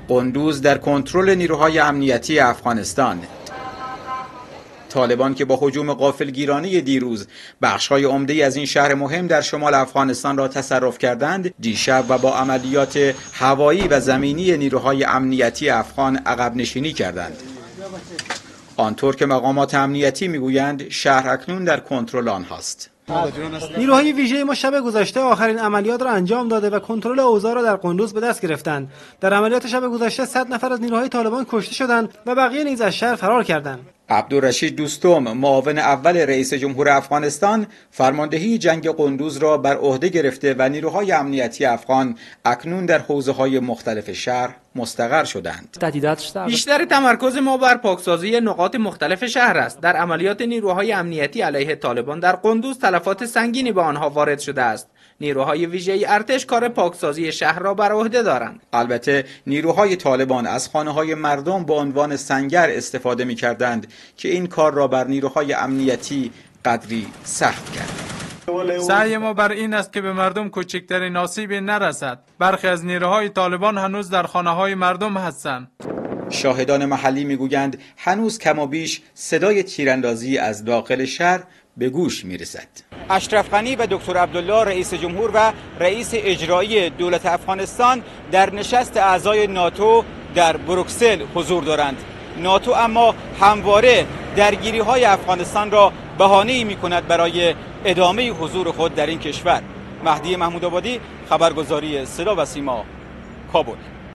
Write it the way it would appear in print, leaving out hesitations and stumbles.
قندوز در کنترل نیروهای امنیتی افغانستان. طالبان که با هجوم غافلگیرانه دیروز بخش‌های عمده‌ای از این شهر مهم در شمال افغانستان را تصرف کردند، دیشب و با عملیات هوایی و زمینی نیروهای امنیتی افغان عقب نشینی کردند. آنطور که مقامات امنیتی میگویند شهر اکنون در کنترل آنهاست. نیروهای ویژه ما شب گذشته آخرین عملیات را انجام داده و کنترل اوضاع را در قندوز به دست گرفتند. در عملیات شب گذشته 100 نفر از نیروهای طالبان کشته شدند و بقیه نیز از شهر فرار کردند. عبدالرشید دوستم، معاون اول رئیس جمهور افغانستان، فرماندهی جنگ قندوز را بر عهده گرفته و نیروهای امنیتی افغان اکنون در حوزه‌های مختلف شهر مستقر شدند. بیشتر تمرکز ما بر پاکسازی نقاط مختلف شهر است. در عملیات نیروهای امنیتی علیه طالبان در قندوز تلفات سنگینی به آنها وارد شده است. نیروهای ویژه ارتش کار پاکسازی شهر را بر عهده دارند. البته نیروهای طالبان از خانه‌های مردم به عنوان سنگر استفاده می‌کردند که این کار را بر نیروهای امنیتی قدری سخت کرد. سعی ما بر این است که به مردم کوچکترین آسیبی نرسد. برخی از نیروهای طالبان هنوز در خانه‌های مردم هستند. شاهدان محلی میگویند هنوز کم و بیش صدای تیراندازی از داخل شهر به گوش میرسد. اشرف غنی و دکتر عبدالله رئیس جمهور و رئیس اجرایی دولت افغانستان در نشست اعضای ناتو در بروکسل حضور دارند. ناتو اما همواره درگیری‌های افغانستان را بهانه‌ای می‌کند برای ادامه حضور خود در این کشور. مهدی محمودآبادی، خبرگزاری صدا و سیما، کابل.